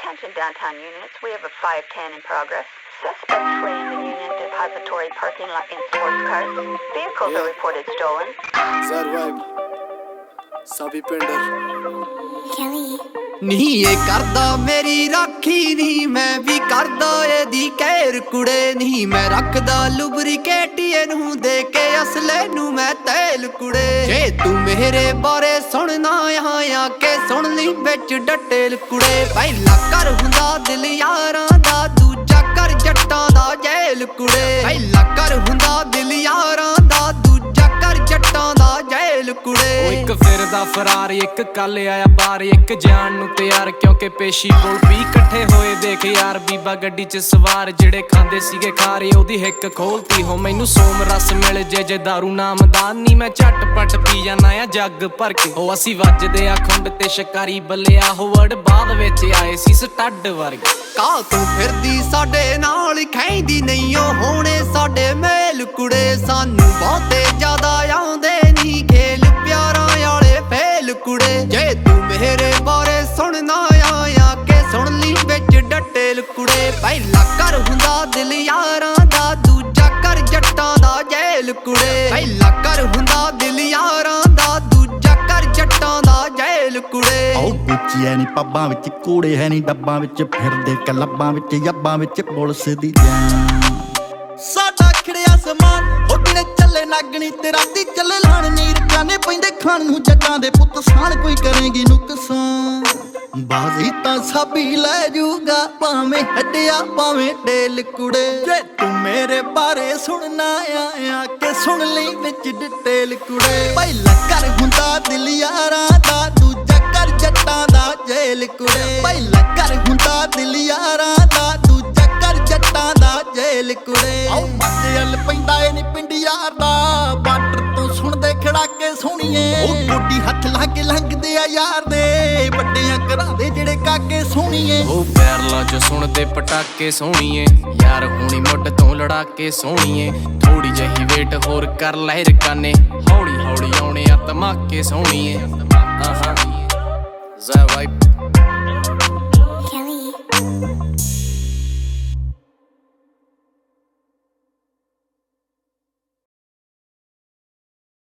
Attention downtown units, we have a 510 in progress. Suspects fleeing the Union Depository parking lot in sports cars. Vehicles are reported stolen. Survive. Sabi Pender. Kelly. ਨੀ ਇਹ ਕਰਦਾ ਮੇਰੀ ਰਾਖੀ ਨੀ ਮੈਂ ਵੀ ਕਰਦਾ ਇਹਦੀ ਕਹਿਰ ਕੁੜੇ ਨੀ ਮੈਂ ਰੱਖਦਾ ਲੁਬਰੀਕੇਟ ਇਹਨੂੰ ਦੇ ਕੇ ਅਸਲੇ ਨੂੰ ਮੈਂ ਤੇਲ ਕੁੜੇ ਜੇ ਤੂੰ ਮੇਰੇ ਬਾਰੇ ਸੁਣਨਾ ਆ ਕੇ ਸੁਣ ਲਈ ਵਿੱਚ ਡਟੇਲ ਕੁੜੇ ਪਹਿਲਾ ਕਰ ਹੁੰਦਾ ਦਿਲ ਯਾਰਾਂ ਦਾ ਦੂਜਾ ਕਰ ਜੱਟਾਂ ਦਾ ਜੇਲ ਕੁੜੇ ਪਹਿਲਾ ਕਰ ਹੁੰਦਾ ਦਿਲ ਯਾਰਾਂ ਦਾ ਦੂਜਾ ਕਰ ਜੱਟਾਂ ਦਾ ਜੇਲ ਕੁੜੇ ਇੱਕ ਫਿਰਦਾ ਫਰਾਰ ਇੱਕ ਕੱਲ ਆਇਆ ਬਾਹਰ ਇੱਕ ਜਾਣ ਨੂੰ ਤਿਆਰ ਕਿਉਂਕਿ ਪੇਸ਼ੀ ਕੋਲ ਵੀ ਇਕੱਠੇ ਹੋਏ ਦੇਖ ਯਾਰ ਬੀਬਾ ਗੱਡੀ 'ਚ ਸਵਾਰ ਜਿਹੜੇ ਖਾਂਦੇ ਸੀਗੇ ਖਾਰੇ ਉਹਦੀ ਹਿੱਕ ਖੋਲਤੀ ਹੋ ਮੈਨੂੰ ਸੋਮ ਰਸ ਮਿਲ ਜੇ ਦਾਰੂ ਨਾਮਦਾਨ ਨੀ ਮੈਂ ਝਟਪਟ ਪੀ ਜਾਣਾ ਆ ਜੱਗ ਭਰ ਕੇ ਉਹ ਅਸੀਂ ਵੱਜਦੇ ਆ ਖੁੰਡ ਤੇ ਸ਼ਿਕਾਰੀ ਬੱਲਿਆ ਹੋਵੜ ਬਾਅਦ ਵਿੱਚ ਆਏ ਸੀ ਸਟੱਡ ਵਰਗੇ ਕਾ ਤੂੰ ਫਿਰਦੀ ਸਾਡੇ ਨਾਲ ਖੈਂਦੀ ਨਹੀਂ ਓ ਹੋਣੇ ਸਾਡੇ ਮੇਲ ਕੁੜੇ ਸਾਨੂੰ ਬਹੁਤੇ ਜ਼ਿਆਦਾ ਆਉਂਦੇ ਨਹੀਂ ਖੇਲ ਪਿਆਰਾਂ ਵਾਲੇ ਫੇਲ ਕੁੜੇ ਜੇ ਤੂੰ ਮੇਰੇ ਬਾਰੇ ਸੁਣਨਾ ਆ ਕੇ ਸੁਣ ਲਈ ਵਿੱਚ ਡਟੇਲ ਕੁੜੇ ਪਹਿਲਾ ਕਰ ਹੁੰਦਾ ਦਿਲ ਯਾਰਾਂ ਦਾ ਦੂਜਾ ਕਰ ਜੱਟਾਂ ਦਾ ਜੇਲ ਕੁੜੇ ਪਹਿਲਾ ਕਰ ਹੁੰਦਾ ਦਿਲ ਯਾਰਾਂ ਦਾ ਦੂਜਾ ਕਰ ਜੱਟਾਂ ਦਾ ਜੇਲ ਕੁੜੇ ਉਹ ਗੁੱਚੀ ਐ ਨੀ ਪੱਬਾਂ ਵਿੱਚ ਕੂੜੇ ਹੈ ਨੀ ਡੱਬਾਂ ਵਿੱਚ ਫਿਰਦੇ ਕਲੱਬਾਂ ਵਿੱਚ ਯੱਬਾਂ ਵਿੱਚ ਪੁਲਿਸ ਦੀ ਜਾਨ ਸਾਡਾ ਖੜਿਆ ਸਮਾਨ ਉੱਡਣੇ ਚੱਲੇ ਨਾਗਣੀ ਤੇ ਰਾਤੀ ਚੱਲੇ ਲਾਣ ਨੀਰ ਜਾਣੇ ਪੈਂਦੇ ਖਾਣ ਨੂੰ ਜੱਟਾਂ ਦੇ ਪੁੱਤ ਸਾਨ ਕੋਈ ਕਰੇਗੀ ਨੁਕਸਾਨ ਬਾਜ਼ੀ ਤਾਂ ਸਾਬੀ ਲੈ ਜੂਗਾ ਭਾਵੇਂ ਹੱਡਿਆ ਭਾਵੇਂ ਢੇਲ ਕੁੜੇ ਜੇ ਤੂੰ ਮੇਰੇ ਬਾਰੇ ਸੁਣਨਾ ਆ ਕੇ ਸੁਣ ਲਈ ਵਿੱਚ ਡਿਟੇਲ ਕੁੜੇ ਪਹਿਲਾ ਕਰ ਹੁੰਦਾ ਦਿਲ ਯਾਰਾਂ ਦਾ ਦੂਜਾ ਕਰ ਜੱਟਾਂ ਦਾ ਜੇਲ ਕੁੜੇ ਪਹਿਲਾ ਕਰ ਹੁੰਦਾ ਦਿਲ ਯਾਰਾਂ ਦਾ ਦੂਜਾ ਕਰ ਜੱਟਾਂ ਦਾ ਜੇਲ ਕੁੜੇ ਆਉ ਮੱਥੇ ਹਲ ਪੈਂਦਾ ਏ ਨੀ ਪਿੰਡ ਯਾਰ ਦਾ ਬਾਰਡਰ ਤੋਂ ਸੁਣਦੇ ਖੜਾ ਕੇ ਸੋਹਣੀਏ ਉਹ ਗੋਡੀ ਹੱਥ ਲਾ ਕੇ ਲੰਘਦੇ ਆ ਯਾਰ ਦੇ ਵੱਡਿਆਂ ਘਰਾਂ ਦੇ ਜਿਹੜੇ ਕਾਕੇ ਸੋਹਣੀਏ ਉਹ ਪੈਰਲਾਂ 'ਚ ਸੁਣਦੇ ਪਟਾਕੇ ਸੋਹਣੀਏ ਯਾਰ ਹੁਣੀ ਮੁੱਢ ਤੋਂ ਲੜਾ ਕੇ ਸੋਹਣੀਏ ਥੋੜੀ ਜਿਹੀ ਵੇਟ ਹੋਰ ਕਰ ਲੈ ਰਕਾਨੇ ਹੌਲੀ ਹੌਲੀ ਆਉਣੇ ਆ ਧਮਾਕੇ ਸੋਹਣੀਏ ਆਹਾਂ ਜ਼ਾ ਵਾਈਬ